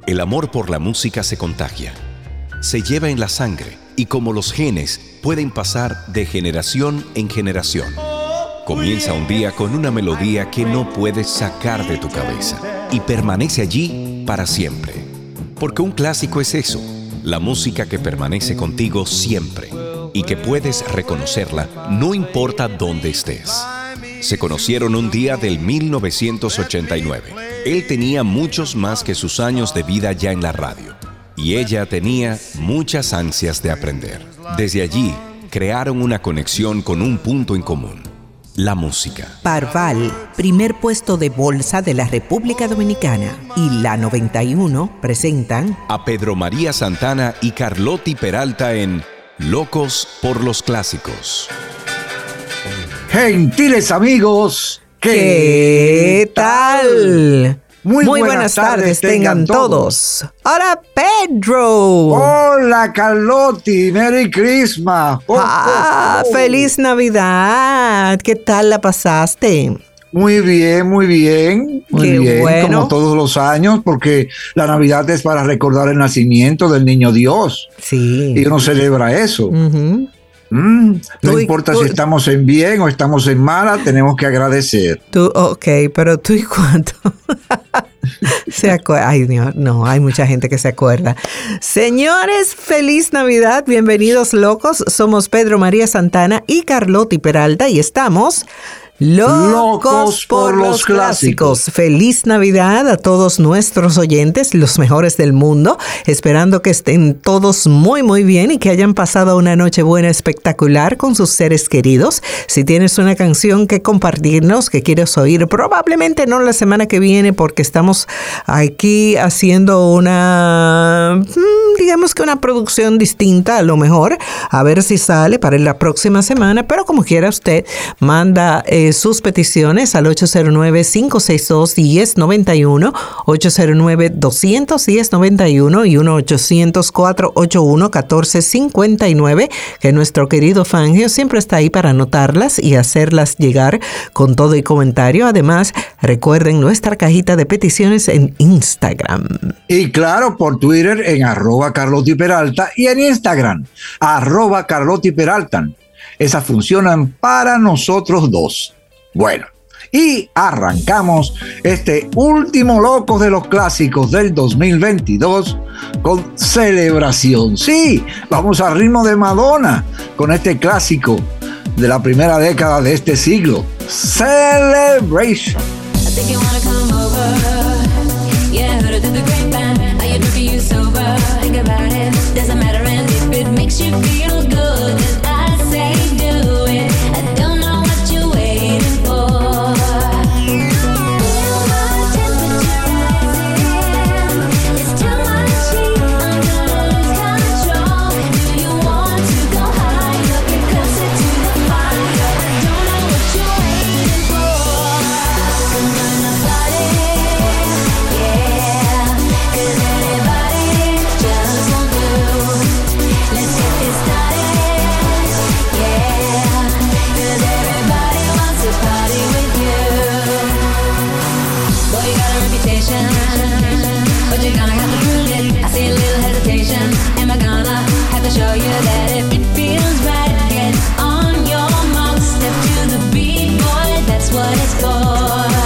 El amor por la música se contagia, se lleva en la sangre y como los genes pueden pasar de generación en generación. Comienza un día con una melodía que no puedes sacar de tu cabeza y permanece allí para siempre. Porque un clásico es eso, la música que permanece contigo siempre y que puedes reconocerla no importa dónde estés. Se conocieron un día del 1989. Él tenía muchos más que sus años de vida ya en la radio. Y ella tenía muchas ansias de aprender. Desde allí, crearon una conexión con un punto en común: la música. Parval, primer puesto de bolsa de la República Dominicana, y la 91 presentan a Pedro María Santana y Carlotti Peralta en Locos por los Clásicos. Gentiles amigos, ¿qué tal? Muy buenas tardes tengan todos. Hola, Pedro. Hola, Carlotti. Merry Christmas. Feliz Navidad. ¿Qué tal la pasaste? Muy bien, muy bien. Muy bien, bueno. Como todos los años, porque la Navidad es para recordar el nacimiento del niño Dios. Sí. Y uno celebra eso. Uh-huh. No importa si estamos en bien o estamos en mala, tenemos que agradecer. Ok, pero tú y cuánto se acuerda. Ay, Dios, no, hay mucha gente que se acuerda. Señores, feliz Navidad, bienvenidos locos. Somos Pedro María Santana y Carlotti Peralta y estamos locos por los clásicos. Feliz Navidad a todos nuestros oyentes, los mejores del mundo, esperando que estén todos muy muy bien y que hayan pasado una noche buena espectacular con sus seres queridos. Si tienes una canción que compartirnos, que quieres oír, probablemente no la semana que viene porque estamos aquí haciendo una, digamos que una producción distinta a lo mejor, a ver si sale para la próxima semana, pero como quiera usted, manda sus peticiones al 809-562-1091, 809-210-91 y 1-800-481-1459, que nuestro querido Fangio siempre está ahí para anotarlas y hacerlas llegar con todo y comentario. Además, recuerden nuestra cajita de peticiones en Instagram. Y claro, por Twitter en @CarlottiPeralta y en Instagram @CarlottiPeralta. Esas funcionan para nosotros dos. Bueno, y arrancamos este último Locos de los Clásicos del 2022 con celebración. Sí, vamos al ritmo de Madonna con este clásico de la primera década de este siglo, Celebration. I think you wanna come over. Yeah, heard it through the grapevine. Are you drunk or you sober? Think about it, doesn't matter. And if it makes you feel good, then I say do it. I don't know what you're waiting for. Feel my temperature rising. It's too much heat, I'm gonna lose control. Do you want to go higher? Get closer to the fire. I don't know what you're waiting for. I'm gonna party, yeah. 'Cause anybody just won't do. Let's get this started, yeah. 'Cause everybody wants to party with you. Boy, you got a reputation, but you're gonna have to prove it. I see a little hesitation. Am I gonna have to show you that if it feels right, get on your mark, step to the beat, boy, that's what it's for.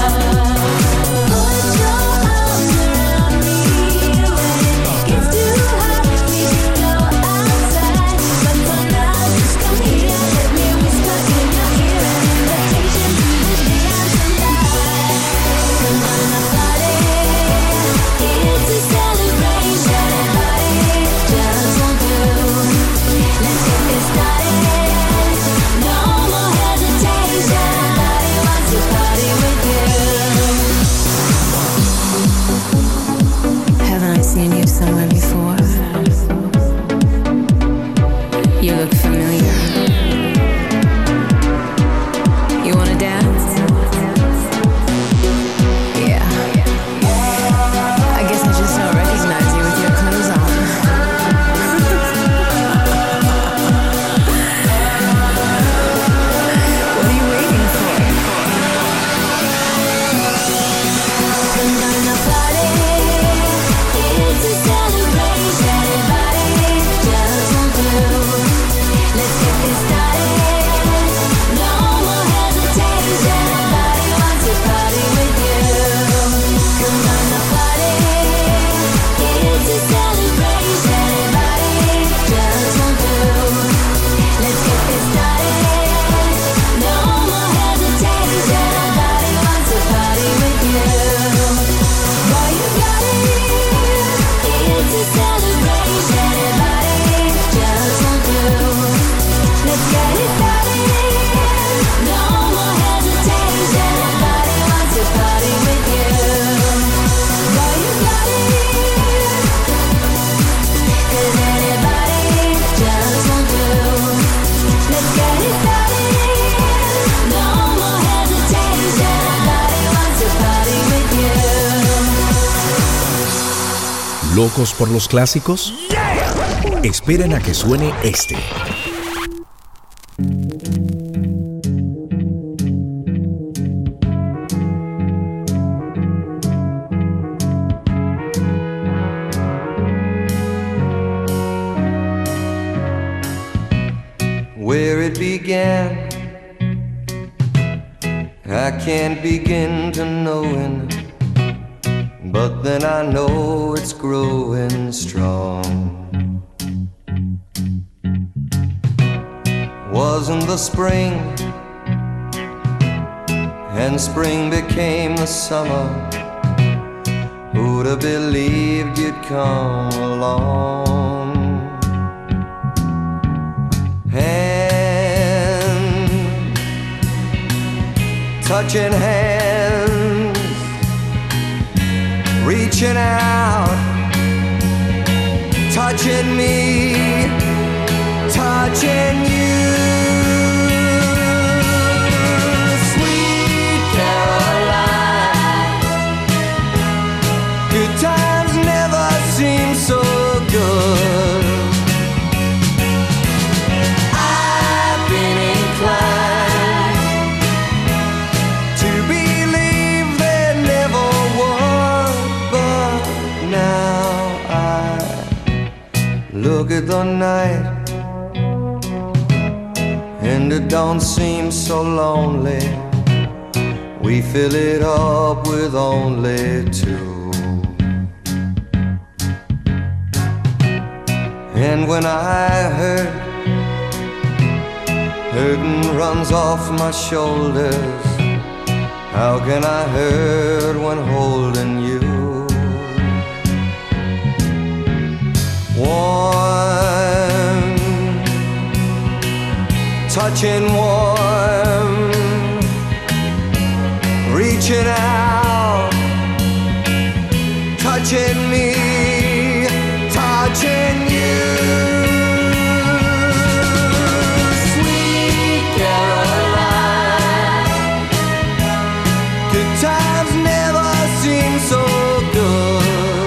Put your arms around me. When it gets too hot, we can go outside. But for now, just come here. Let me whisper in your ear an invitation to the dance tonight. Come on, party. It's a celebration. Everybody just won't do. Let's get this started. No more hesitation. Everybody wants to party with you. Haven't I seen you somewhere before? You look familiar. You wanna dance? Yeah. I guess I just don't recognize you with your clothes on. What are you waiting for? I'm gonna party. It's ¿Locos por los clásicos? Esperen a que suene este. Where it began, I can't begin to knowing, but then I know it's growing strong. Wasn't the spring, and spring became the summer. Who'd have believed you'd come along? Touching hands, reaching out, touching me, touching you. Sweet Caroline, good times never seem so good. I've been inclined look at the night, and it don't seem so lonely. We fill it up with only two. And when I hurt, hurting runs off my shoulders. How can I hurt when holding you? Warm, touching warm, reaching out, touching me, touching you. Sweet Caroline, good times never seem so good.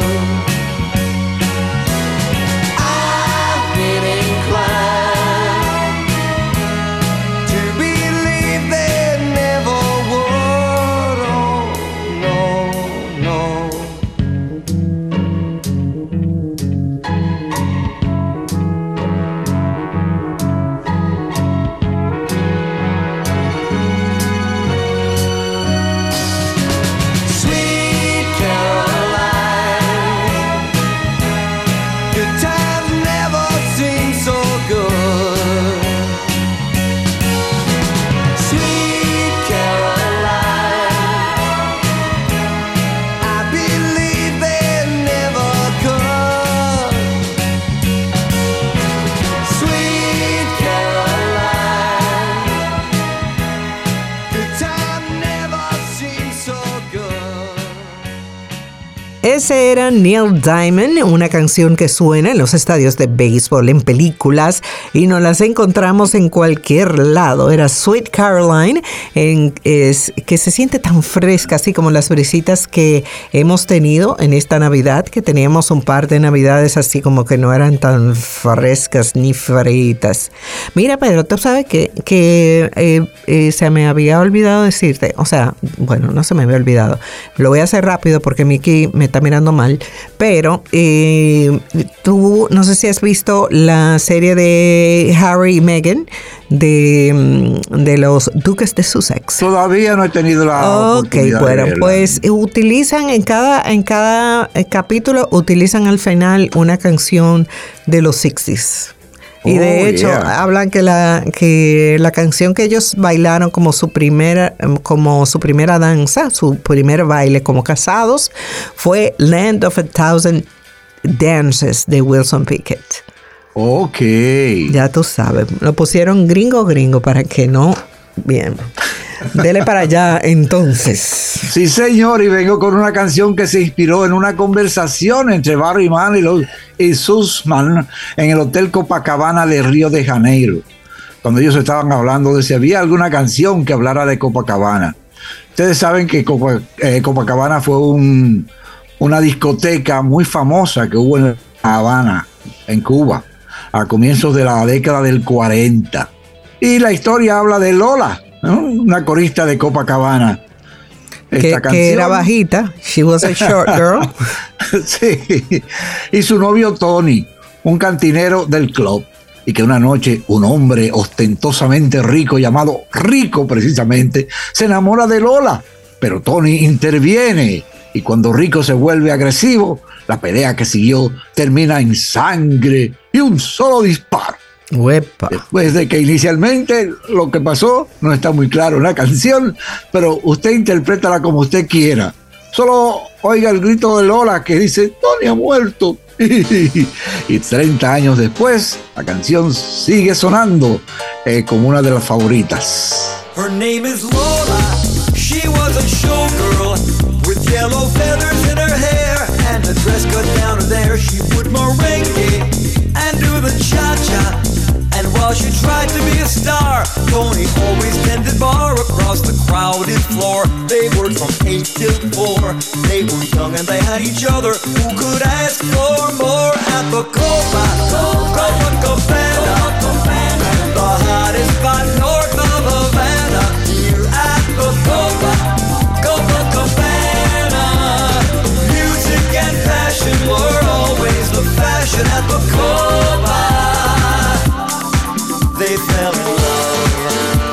Ese era Neil Diamond, una canción que suena en los estadios de béisbol, en películas, y nos las encontramos en cualquier lado. Era Sweet Caroline, que se siente tan fresca, así como las brisitas que hemos tenido en esta Navidad, que teníamos un par de Navidades así como que no eran tan frescas ni fritas. Mira, Pedro, tú sabes que se me había olvidado decirte, o sea, bueno, no se me había olvidado. Lo voy a hacer rápido porque Mickey me está mirando mal, pero tú no sé si has visto la serie de Harry y Meghan de los Duques de Sussex. Todavía no he tenido la oportunidad de verla. Pues utilizan en cada capítulo utilizan al final una canción de los 60s. Y de hecho, hablan que la canción que ellos bailaron como su primera danza, su primer baile como casados, fue Land of a Thousand Dances de Wilson Pickett. Ok. Ya tú sabes, lo pusieron gringo para que no... Bien. Dele para allá entonces. Sí, señor, y vengo con una canción que se inspiró en una conversación entre Barry Manilow y Sussman en el Hotel Copacabana de Río de Janeiro, cuando ellos estaban hablando de si había alguna canción que hablara de Copacabana. Ustedes saben que Copacabana fue un una discoteca muy famosa que hubo en La Habana, en Cuba, a comienzos de la década del 40. Y la historia habla de Lola, ¿no? Una corista de Copacabana. Que era bajita. She was a short girl. Sí. Y su novio Tony, un cantinero del club. Y que una noche un hombre ostentosamente rico, llamado Rico precisamente, se enamora de Lola. Pero Tony interviene. Y cuando Rico se vuelve agresivo, la pelea que siguió termina en sangre y un solo disparo. Uepa. Después de que inicialmente lo que pasó no está muy claro en la canción, pero usted interprétala como usted quiera. Solo oiga el grito de Lola que dice, Tony ha muerto. Y 30 años después, la canción sigue sonando como una de las favoritas. Her name is Lola. She was a showgirl with yellow feathers in her hair and a dress cut down to there. She would merengue and do the cha-cha. And while she tried to be a star, Tony always tended bar across the crowded floor. They worked from 8 till 4. They were young and they had each other. Who could ask for more at the Copacabana? The hottest spot north of Havana. Here at the Copacabana. Music and passion were always the fashion at the Copa. They fell in love.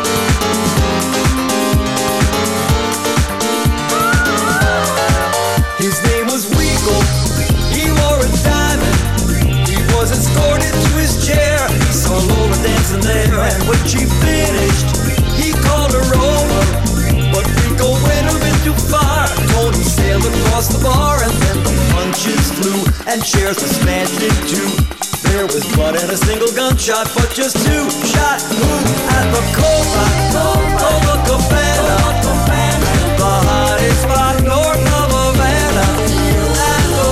His name was Weagle. He wore a diamond. He was escorted to his chair. He saw Lola dancing there, and when she finished, he called her over. But Rico went a bit too far. Tony sailed across the bar, and then the punches flew, and chairs were smashed in two. There was blood and a single gunshot, but just two shot who at the Copacabana. The hottest spot north of Havana. At the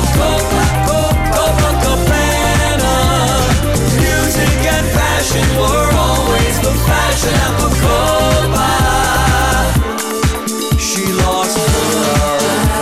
Copacabana. Music and passion were always the fashion at the Copa. She lost her love.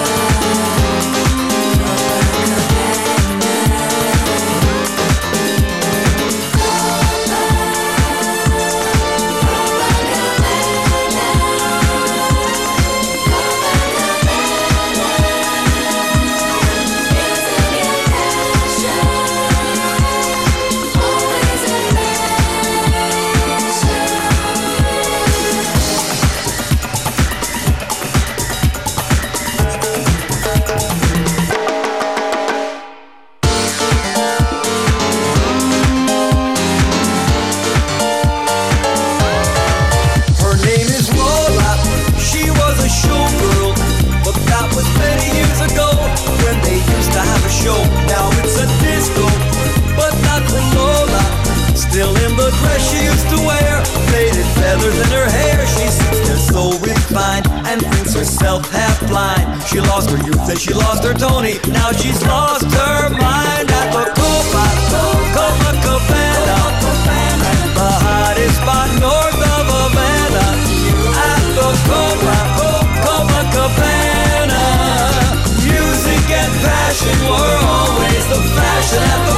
She lost her youth and she lost her Tony. Now she's lost her mind at the Copacabana. The hottest spot north of Havana. At the Copacabana. Music and passion were always the fashion at the